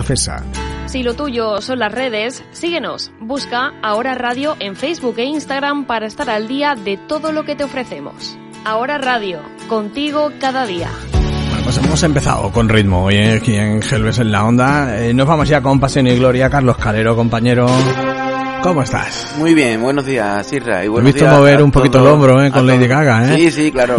FESA. Si lo tuyo son las redes, síguenos. Busca Ahora Radio en Facebook e Instagram para estar al día de todo lo que te ofrecemos. Ahora Radio, contigo cada día. Bueno, pues hemos empezado con ritmo hoy aquí en Gelbes en la Onda. Nos vamos ya con Pasión y Gloria. Carlos Calero, compañero. ¿Cómo estás? Muy bien, buenos días, Isra. Y buenos He visto días mover un poquito el hombro con Lady Gaga, ¿eh? Sí, claro.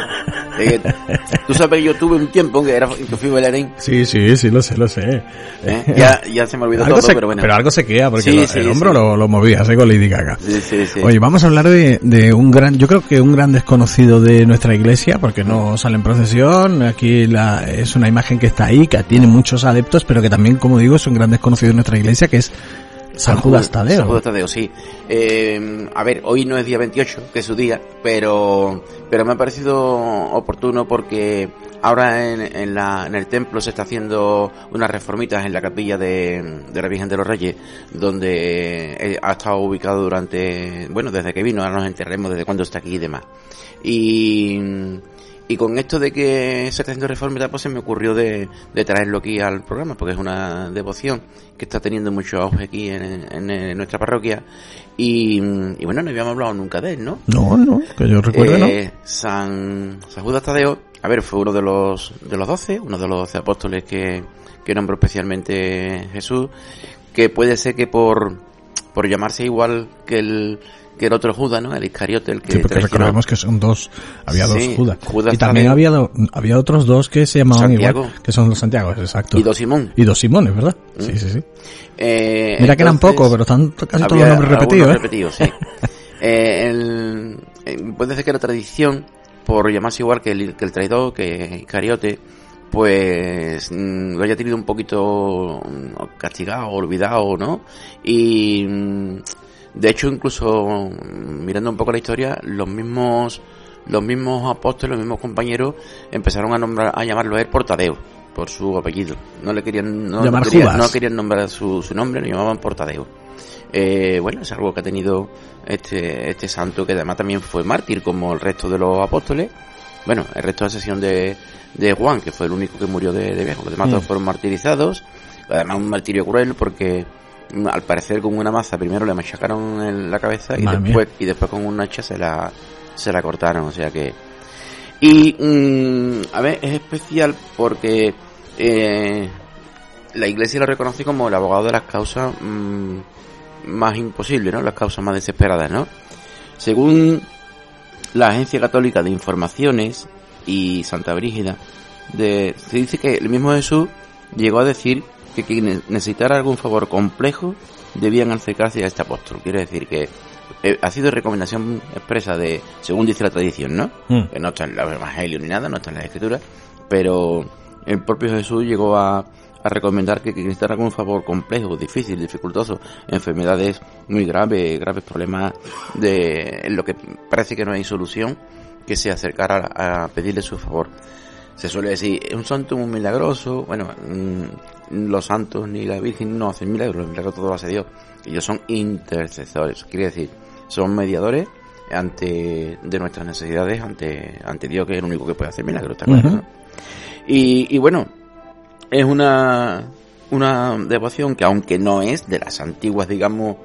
Tú sabes que yo tuve un tiempo que fui bailarín. Sí, lo sé. Ya se me olvidó todo, pero bueno. Pero algo se queda, porque el hombro lo movías con Lady Gaga. Sí. Oye, vamos a hablar de un gran, yo creo que un gran desconocido de nuestra iglesia, porque no sale en procesión. Aquí es una imagen que está ahí, que tiene muchos adeptos, pero que también, como digo, es un gran desconocido de nuestra iglesia, que es San Judas Tadeo. San Judas Tadeo, sí. A ver, hoy no es día 28, que es su día, pero me ha parecido oportuno porque ahora en el templo se está haciendo unas reformitas en la capilla de la Virgen de los Reyes, donde ha estado ubicado desde que vino, ahora nos enterremos desde cuándo está aquí y demás. Y con esto de que se está haciendo reforma, pues se me ocurrió de traerlo aquí al programa, porque es una devoción que está teniendo mucho auge aquí en nuestra parroquia. Y bueno, no habíamos hablado nunca de él, ¿no? No, que yo recuerde, ¿no? San Judas Tadeo, fue uno de los 12, uno de los 12 apóstoles que nombró especialmente Jesús, que puede ser que por llamarse igual que el otro Judas, ¿no? El Iscariote, el que porque recordemos que son dos, había dos Judas. Judas y también había otros dos que se llamaban Santiago. Igual, que son los Santiagos, exacto. Y dos Simón. Y dos Simones, ¿verdad? Sí. Mira Entonces, que eran pocos, pero están casi todos los nombres repetidos, repetidos, sí. Puede ser que la tradición, por llamarse igual que el traidor, que Iscariote, pues lo haya tenido un poquito castigado, olvidado, ¿no? Y de hecho, incluso mirando un poco la historia, los mismos apóstoles, los mismos compañeros empezaron a llamarlo a él por Tadeo, por su apellido. No querían nombrar su nombre, lo llamaban por Tadeo. Bueno, es algo que ha tenido este santo, que además también fue mártir como el resto de los apóstoles. Bueno, el resto de la sesión de Juan, que fue el único que murió de viejo. Los demás todos fueron martirizados. Además, un martirio cruel porque al parecer con una maza primero le machacaron en la cabeza y después con un hacha se la cortaron, o sea que es especial porque la iglesia lo reconoce como el abogado de las causas más imposibles, ¿no? Las causas más desesperadas, ¿no? Según la Agencia Católica de Informaciones y Santa Brígida, se dice que el mismo Jesús llegó a decir que quien necesitara algún favor complejo debían acercarse a este apóstol. Quiere decir que ha sido recomendación expresa según dice la tradición, ¿no? Que no está en los evangelios ni nada, no está en las escrituras, pero el propio Jesús llegó a recomendar que quien necesitara algún favor complejo, difícil, dificultoso, enfermedades muy graves problemas en lo que parece que no hay solución, que se acercara a pedirle su favor. Se suele decir, es un santo muy milagroso. Bueno, los santos ni la Virgen no hacen milagros, los milagros todo lo hace Dios. Ellos son intercesores, quiere decir, son mediadores de nuestras necesidades ante Dios, que es el único que puede hacer milagros, ¿está claro? ¿No? Y bueno, es una devoción que, aunque no es de las antiguas, digamos,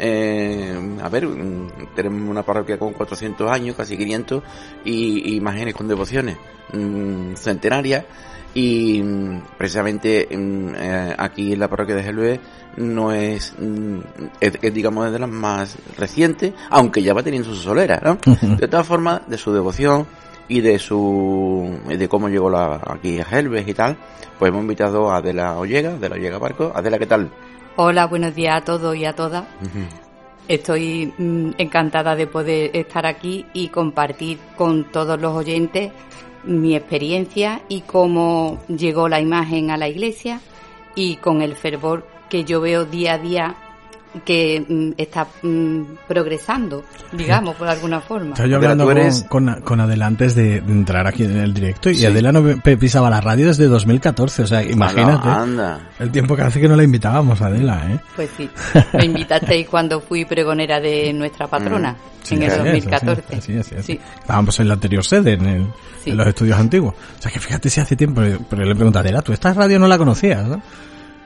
tenemos una parroquia con 400 años, casi 500, y imágenes con devociones centenarias, y precisamente aquí en la parroquia de Gelbes no es digamos, de las más recientes, aunque ya va teniendo su solera, ¿no? De todas formas, de su devoción y de cómo llegó aquí a Gelbes y tal, pues hemos invitado a Adela Ollega Barco. Adela, ¿qué tal? Hola, buenos días a todos y a todas. Estoy encantada de poder estar aquí y compartir con todos los oyentes mi experiencia y cómo llegó la imagen a la iglesia, y con el fervor que yo veo día a día que está progresando, digamos, por alguna forma. Estaba yo hablando con Adela antes de entrar aquí en el directo, y sí. Adela no pisaba la radio desde 2014, o sea, imagínate el tiempo que hace que no la invitábamos, Adela, ¿eh? Pues sí, me invitasteis cuando fui pregonera de nuestra patrona, en el 2014. Así. Sí. Estábamos en la anterior sede, en los estudios antiguos. O sea, que fíjate si hace tiempo, pero le pregunto a Adela, ¿tú esta radio no la conocías, no?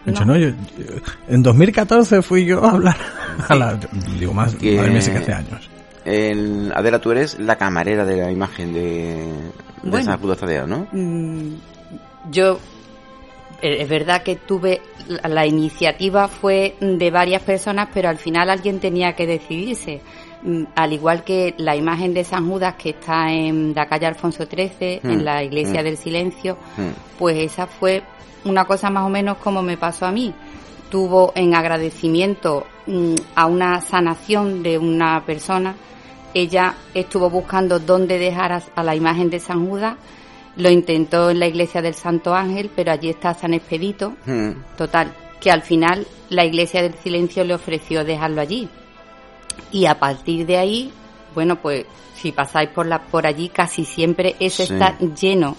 hecho, no, yo, en 2014 fui yo a hablar a la... Digo, más, madre mía, sí que hace años. Adela, tú eres la camarera de la imagen de San Judas Tadeo, ¿no? Yo... Es verdad que tuve... La iniciativa fue de varias personas, pero al final alguien tenía que decidirse. Al igual que la imagen de San Judas, que está en la calle Alfonso XIII, en la Iglesia del Silencio, pues esa fue una cosa más o menos como me pasó a mí. Tuvo en agradecimiento a una sanación de una persona. Ella estuvo buscando dónde dejar a la imagen de San Judas. Lo intentó en la iglesia del Santo Ángel, pero allí está San Expedito. Total, que al final la Iglesia del Silencio le ofreció dejarlo allí. Y a partir de ahí, bueno, pues si pasáis por allí, casi siempre eso está lleno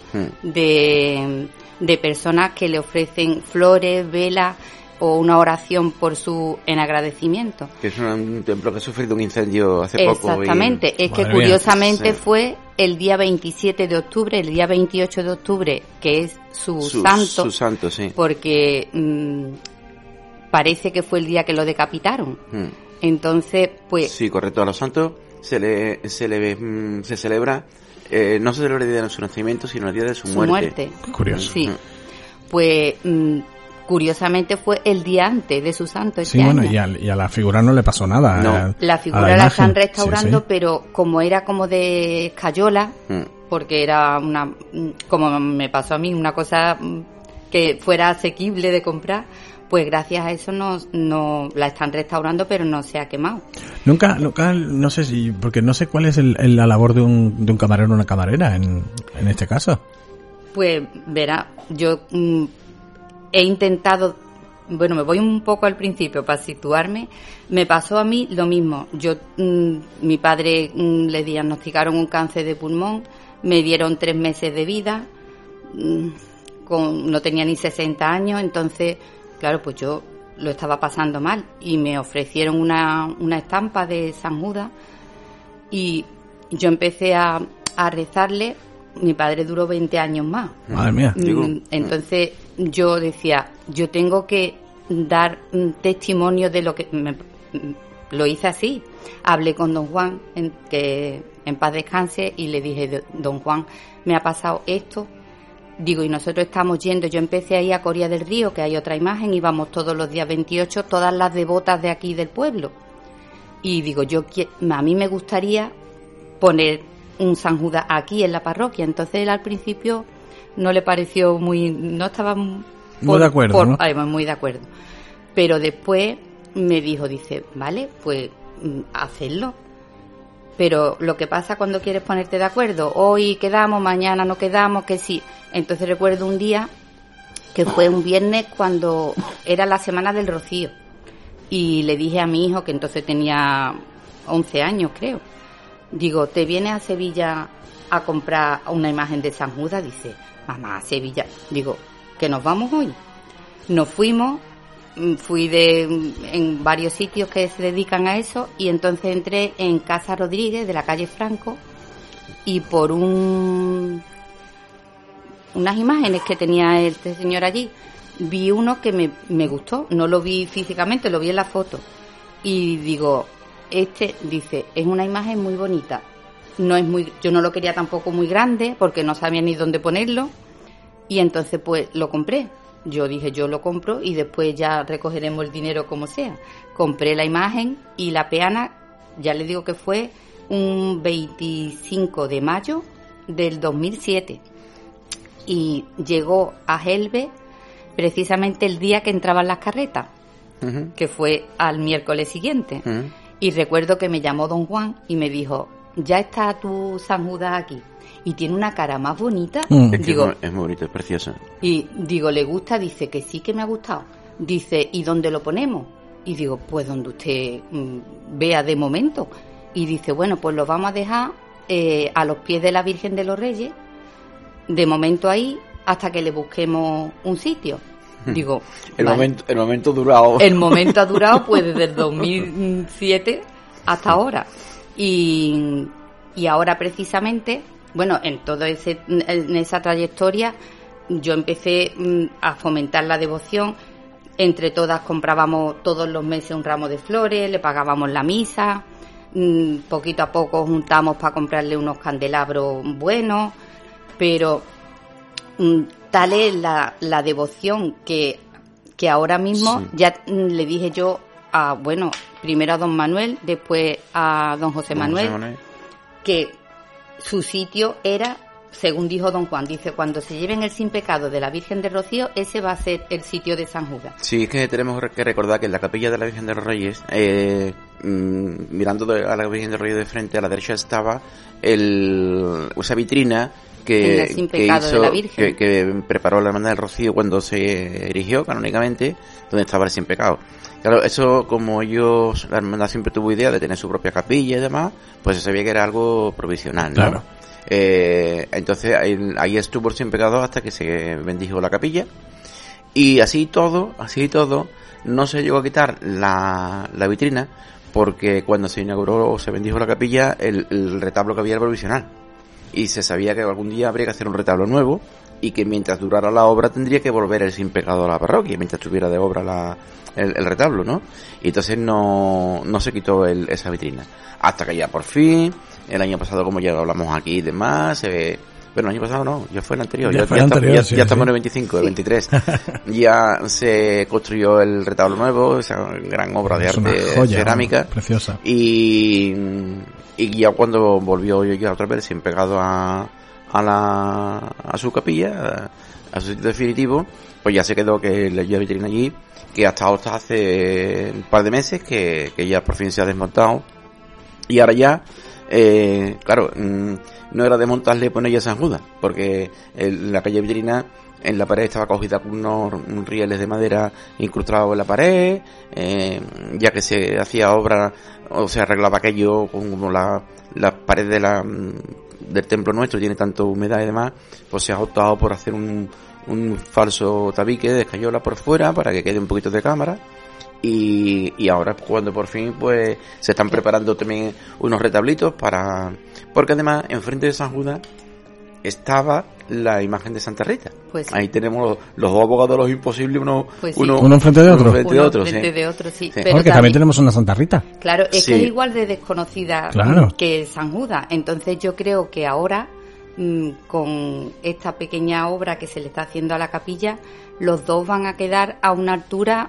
de personas que le ofrecen flores, velas o una oración en agradecimiento. Que es un templo que ha sufrido un incendio hace poco. Exactamente, es que curiosamente fue el día 27 de octubre, el día 28 de octubre, que es su santo. Su santo, sí. Porque parece que fue el día que lo decapitaron. Entonces, pues... Sí, correcto, a los santos se celebra, no se celebra el día de su nacimiento, sino el día de su muerte. Curioso. Sí. Pues... curiosamente fue el día antes de su santo. Sí, bueno, y a la figura no le pasó nada. No, la figura la están restaurando, pero como era como de escayola, porque era como me pasó a mí, una cosa que fuera asequible de comprar, pues gracias a eso no la están restaurando, pero no se ha quemado. Nunca, no sé si, porque no sé cuál es la labor de un camarero o una camarera en este caso. Pues verá, yo... he intentado, me voy un poco al principio para situarme. Me pasó a mí lo mismo. Mi padre le diagnosticaron un cáncer de pulmón, me dieron 3 meses de vida, no tenía ni 60 años, entonces, claro, pues yo lo estaba pasando mal y me ofrecieron una estampa de San Judas y yo empecé a rezarle. Mi padre duró 20 años más. Madre mía. Entonces yo decía, yo tengo que dar testimonio de lo que... lo hice así. Hablé con don Juan, que en paz descanse, y le dije, don Juan, me ha pasado esto. Digo, y nosotros estamos yendo. Yo empecé a ir a Coria del Río, que hay otra imagen, íbamos todos los días 28, todas las devotas de aquí del pueblo. Y digo, a mí me gustaría poner un San Judas aquí en la parroquia. Entonces él al principio no le pareció no estaba muy de acuerdo, ¿no? Además, muy de acuerdo. Pero después me dice, vale, pues hacerlo. Pero lo que pasa cuando quieres ponerte de acuerdo, hoy quedamos, mañana no quedamos, que sí. Entonces recuerdo un día que fue un viernes cuando era la semana del Rocío, y le dije a mi hijo, que entonces tenía 11 años creo, digo, ¿te vienes a Sevilla a comprar una imagen de San Judas? Dice, mamá, a Sevilla. Digo, ¿que nos vamos hoy? Nos fuimos, fui en varios sitios que se dedican a eso, y entonces entré en Casa Rodríguez, de la calle Franco, y por unas imágenes que tenía este señor allí, vi uno que me gustó. No lo vi físicamente, lo vi en la foto. Y digo... dice, es una imagen muy bonita, yo no lo quería tampoco muy grande porque no sabía ni dónde ponerlo, y entonces pues lo compré. Yo dije, yo lo compro y después ya recogeremos el dinero como sea. Compré la imagen y la peana, ya le digo que fue un 25 de mayo del 2007, y llegó a Gelbe precisamente el día que entraban las carretas, que fue al miércoles siguiente. Y recuerdo que me llamó don Juan y me dijo, ya está tu San Judas aquí. Y tiene una cara más bonita. Digo, es muy bonito, es precioso. Y digo, ¿le gusta? Dice que sí, que me ha gustado. Dice, ¿y dónde lo ponemos? Y digo, pues donde usted vea de momento. Y dice, bueno, pues lo vamos a dejar a los pies de la Virgen de los Reyes, de momento ahí, hasta que le busquemos un sitio. Digo, el momento ha durado. El momento ha durado pues desde el 2007 hasta ahora. Y ahora precisamente, bueno, en esa trayectoria yo empecé a fomentar la devoción. Entre todas comprábamos todos los meses un ramo de flores, le pagábamos la misa, poquito a poco juntamos para comprarle unos candelabros buenos, pero tal es la devoción que ahora mismo ya le dije yo primero a don Manuel, después a don José Manuel, que su sitio era, según dijo don Juan, dice, cuando se lleven el sin pecado de la Virgen de Rocío, ese va a ser el sitio de San Judas. Sí, es que tenemos que recordar que en la capilla de la Virgen de los Reyes, mirando a la Virgen de los Reyes de frente, a la derecha estaba esa vitrina que preparó la Hermandad del Rocío cuando se erigió canónicamente, donde estaba el sin pecado. Claro, eso, como la Hermandad siempre tuvo idea de tener su propia capilla y demás, pues se sabía que era algo provisional, ¿no? Claro. Entonces ahí estuvo el sin pecado hasta que se bendijo la capilla, y así todo no se llegó a quitar la vitrina, porque cuando se inauguró o se bendijo la capilla, el retablo que había era provisional, y se sabía que algún día habría que hacer un retablo nuevo, y que mientras durara la obra tendría que volver el sin pecado a la parroquia, mientras estuviera de obra el retablo, ¿no? Y entonces no se quitó esa vitrina, hasta que ya por fin, el año pasado, como ya hablamos aquí y demás, bueno, el año pasado no, ya fue el anterior, ya estamos en el 25, el 23, ya se construyó el retablo nuevo, esa gran obra de arte cerámica, preciosa, y ya cuando volvió ya otra vez sin pegado a su capilla, a su sitio definitivo, pues ya se quedó que la vitrina allí, que hasta hace un par de meses que ya por fin se ha desmontado, y ahora ya claro, no era desmontarle y ponerle a San Judas, porque la calle vitrina en la pared estaba cogida con unos rieles de madera incrustados en la pared, ya que se hacía obra o se arreglaba aquello, como la pared del templo nuestro tiene tanto humedad y demás, pues se ha optado por hacer un falso tabique de escayola por fuera para que quede un poquito de cámara. Y ahora, cuando por fin pues se están preparando también unos retablitos porque además enfrente de San Judas estaba la imagen de Santa Rita. Pues sí. Ahí tenemos los dos abogados de los imposibles, uno enfrente de otro. De otro, sí. Pero porque también tenemos una Santa Rita. Claro, es que es igual de desconocida que San Judas. Entonces yo creo que ahora, con esta pequeña obra que se le está haciendo a la capilla, los dos van a quedar a una altura...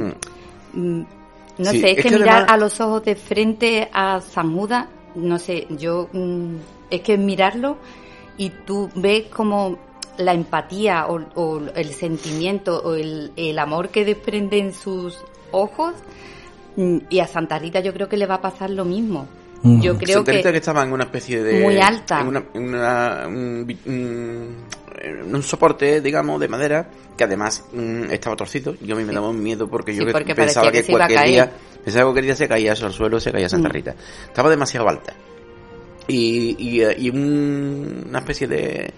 no sé, es que mirar además a los ojos de frente a San Judas, no sé, yo es que mirarlo y tú ves como la empatía o el sentimiento o el amor que desprende en sus ojos, y a Santa Rita yo creo que le va a pasar lo mismo. Yo creo Santa Rita que estaba en una especie de... muy alta. En un soporte, digamos, de madera, que además estaba torcido. Yo a mí me daba miedo porque yo pensaba que cualquier día se caía eso al suelo, se caía Santa Rita. Estaba demasiado alta. Y una especie de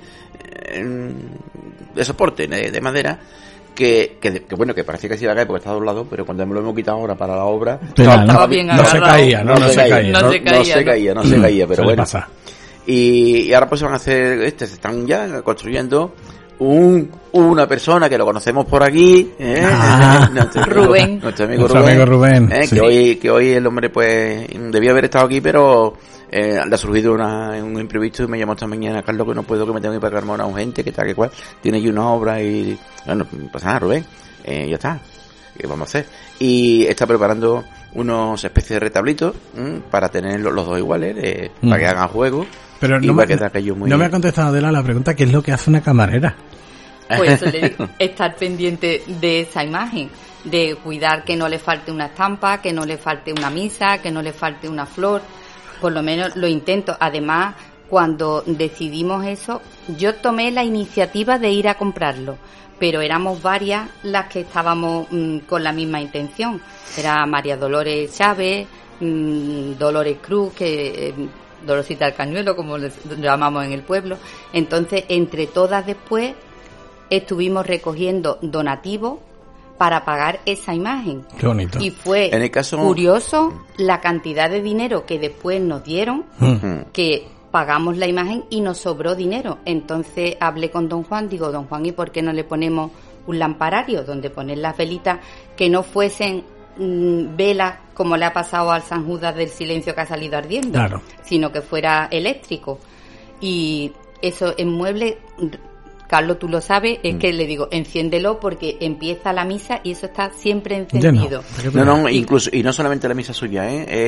soporte de madera que bueno, que parecía que se iba a caer porque estaba doblado, pero cuando me lo hemos quitado ahora para la obra, estaba bien agarrado. No se caía, pero bueno. Y ahora pues se van a hacer, se están ya construyendo una persona que lo conocemos por aquí, Rubén. Nuestro amigo Rubén, que hoy el hombre pues debía haber estado aquí, pero le ha surgido un imprevisto y me llamó esta mañana: Carlos, que no puedo, que me tengo que ir para Carmona urgente, que tal, que cual, tiene allí una obra y bueno, pues nada, Rubén, ya está, ¿qué vamos a hacer? Y está preparando unos especies de retablitos para tener los dos iguales, para que hagan juego. Pero no me ha contestado Adela la pregunta: ¿qué es lo que hace una camarera? Pues eso le digo, estar pendiente de esa imagen, de cuidar que no le falte una estampa, que no le falte una misa, que no le falte una flor. Por lo menos lo intento. Además, cuando decidimos eso, yo tomé la iniciativa de ir a comprarlo, pero éramos varias las que estábamos con la misma intención. Era María Dolores Chávez, Dolores Cruz, Dolorcita del Cañuelo, como le llamamos en el pueblo. Entonces, entre todas después estuvimos recogiendo donativos para pagar esa imagen. Qué bonito. Y fue curioso la cantidad de dinero que después nos dieron, que pagamos la imagen y nos sobró dinero. Entonces hablé con don Juan, digo: don Juan, ¿y por qué no le ponemos un lamparario donde poner las velitas, que no fuesen velas como le ha pasado al San Judas del Silencio que ha salido ardiendo, claro, sino que fuera eléctrico. Y eso en muebles, Carlos, tú lo sabes, es que le digo, enciéndelo porque empieza la misa y eso está siempre encendido. No, incluso, y no solamente la misa suya,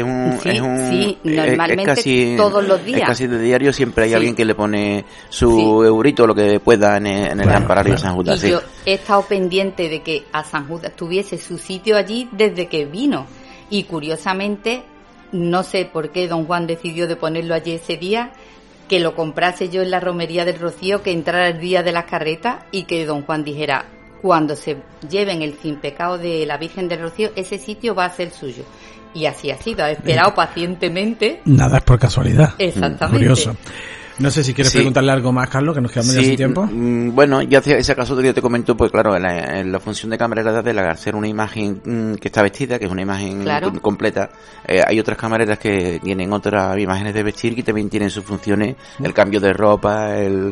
sí, normalmente es casi, todos los días. Es casi de diario, siempre hay alguien que le pone su eurito, lo que pueda en el lamparario de San Judas. Y yo he estado pendiente de que a San Judas tuviese su sitio allí desde que vino. Y curiosamente, no sé por qué don Juan decidió de ponerlo allí ese día, que lo comprase yo en la romería del Rocío, que entrara el día de las carretas y que don Juan dijera, cuando se lleven el sin pecado de la Virgen del Rocío, ese sitio va a ser suyo. Y así ha sido, ha esperado pacientemente. Nada es por casualidad. Exactamente. Curioso. No sé si quieres preguntarle algo más, Carlos, que nos quedamos ya sin tiempo. Bueno, ya ese caso yo te comento, pues claro, en la función de camareras de al ser una imagen que está vestida, que es una imagen completa, hay otras camareras que tienen otras imágenes de vestir que también tienen sus funciones, el cambio de ropa,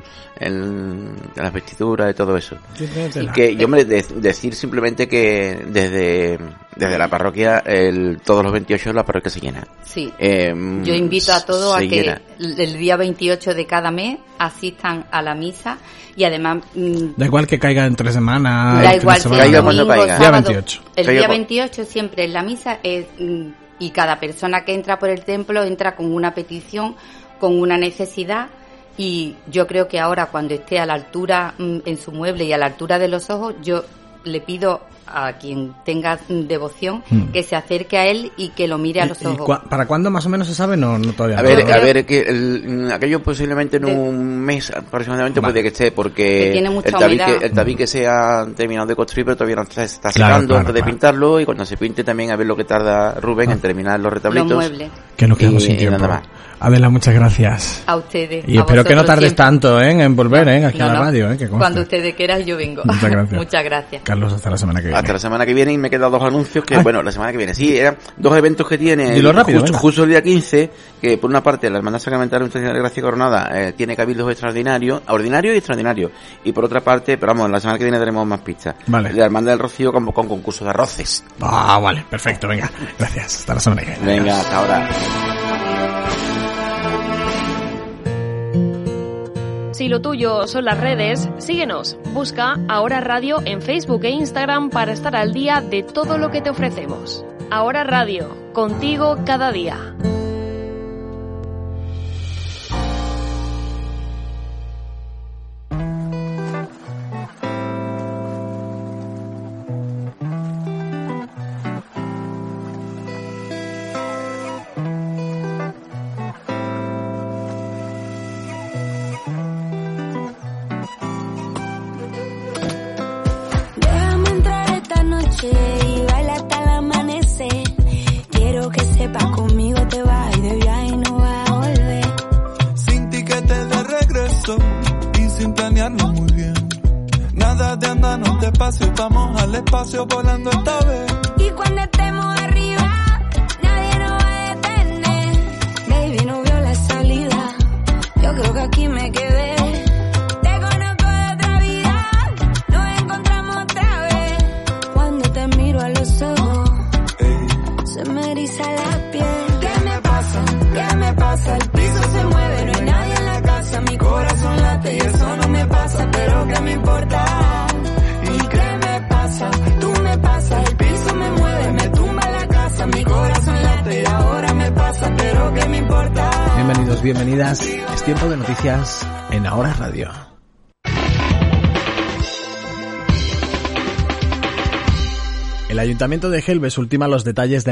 las vestiduras y todo eso. Y que yo me decir simplemente que desde la parroquia, todos los 28 la parroquia se llena. Sí. Yo invito a todos a que el día 28 de cada mes asistan a la misa y además... da igual que caiga entre semanas. Da igual que caiga cuando caiga. Día 28. El día 28 siempre en la misa y cada persona que entra por el templo entra con una petición, con una necesidad. Y yo creo que ahora, cuando esté a la altura en su mueble y a la altura de los ojos, yo le pido a quien tenga devoción que se acerque a él y que lo mire a los ojos. ¿Para cuándo más o menos se sabe? No todavía. A ver, que aquello posiblemente en un mes aproximadamente puede que esté, porque el tabique se ha terminado de construir, pero todavía no está secando antes de pintarlo, y cuando se pinte también a ver lo que tarda Rubén en terminar los retablitos. Los muebles. Que nos quedamos sin tiempo. Nada más. Adela, muchas gracias. A ustedes. Y espero que no tardes tanto en volver aquí a la radio. Que cuando ustedes quieran yo vengo. Muchas gracias. Muchas gracias. Carlos, hasta la semana que viene. Hasta la semana que viene, y me quedan 2 anuncios que, la semana que viene. Sí, eran 2 eventos que tiene justo el día 15, que por una parte la Hermandad Sacramental de Nuestra Señora de Gracia Coronada tiene cabildos extraordinarios, ordinarios y extraordinarios. Y por otra parte, pero vamos, la semana que viene tenemos más pistas. Vale. La Hermandad del Rocío con concurso de arroces. Vale, perfecto, venga. Gracias, hasta la semana que viene. Venga, hasta ahora. Si lo tuyo son las redes, síguenos. Busca Ahora Radio en Facebook e Instagram para estar al día de todo lo que te ofrecemos. Ahora Radio, contigo cada día. Y baila hasta el amanecer. Quiero que sepas, conmigo te vas y de viaje no vas a volver. Sin tiquete de regreso y sin planearlo muy bien. Nada de andarnos despacio, vamos al espacio volando esta vez. Y cuando estemos arriba, nadie nos va a detener. Baby, no vio la salida, yo creo que aquí me quedé. A los ojos, se me eriza la piel. ¿Qué me pasa? ¿Qué me pasa? El piso se mueve, no hay nadie en la casa. Mi corazón late y eso no me pasa, pero ¿qué me importa? ¿Y qué me pasa? Tú me pasas, el piso me mueve, me tumba la casa. Mi corazón late y ahora me pasa, pero ¿qué me importa? Bienvenidos, bienvenidas. Es tiempo de noticias en Ahora Radio. El Ayuntamiento de Gelbes ultima los detalles de